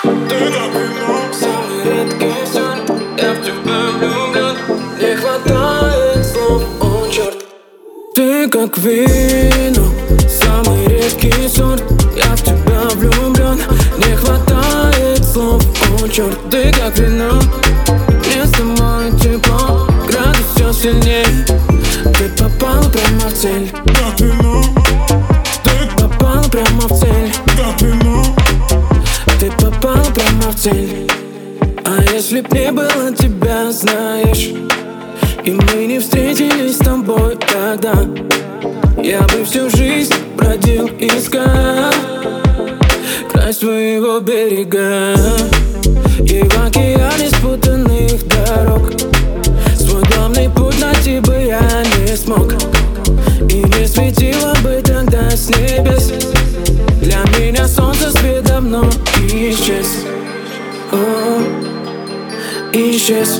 Ты как вино, самый редкий сорт. Я в тебя влюблен, не хватает слов, о черт. Ты как вино, самый редкий сорт. Я в тебя влюблен, не хватает слов, о черт. Ты как вино, мне с тобой тепло, градус все сильней. Ты попал прямо в цель, как вино. Ты попал прямо в цель, как вино. Ты попал прямо в цель. А если б не было тебя, знаешь, и мы не встретились с тобой тогда, я бы всю жизнь бродил, искал край своего берега. И в океане спутанных дорог свой главный путь найти бы я не смог. И не светило бы тогда с небес. Для меня солнце свет давно исчез. О, исчез.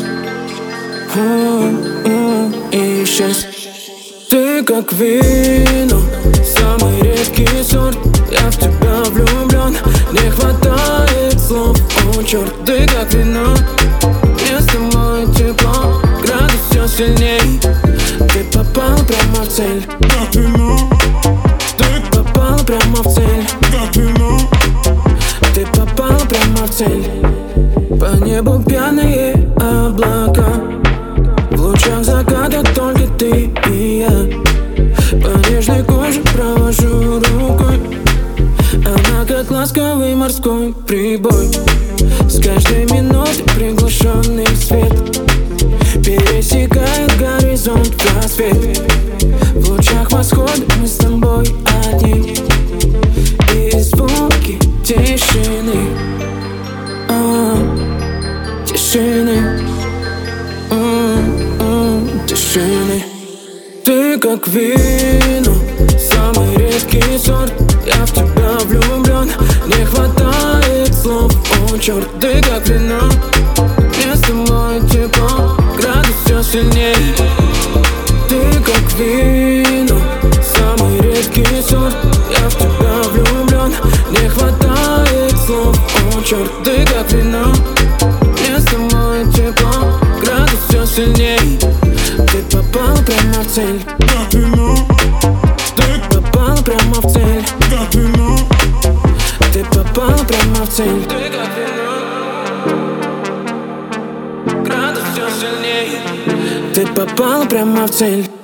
Исчез. Ты как вино, самый редкий сорт. Я в тебя влюблен, не хватает слов, о черт. Ты как вино, мне с тобой тепло, градус все сильней. Ты попал прямо в цель, как вино. Ты попал прямо в цель, как вино. Ты попал прямо в цель. По небу пьяные облака, в лучах заката только ты и я. По нежной коже провожу рукой, она как ласковый морской прибой. С каждой минуты приглушенный свет пересекает горизонт в рассвет. В лучах восхода мы с тобой одни, и звуки тишины, тишины, тишины. Ты как вино, самый редкий сорт. Я в тебя влюблен, не хватает слов, о черт. Ты как вино, мне с тобой тепло, градус все сильней. Ты как вино, самый редкий сорт. Я в тебя влюблен, не хватает слов, о черт. Ты как вино, мне с тобой тепло, градус все сильней. Ты попал прямо в цель, как вино. Ты попал прямо в цель, как вино. Ты попал прямо в цель. Ты как вино, градус все сильней. Ты попал прямо в цель.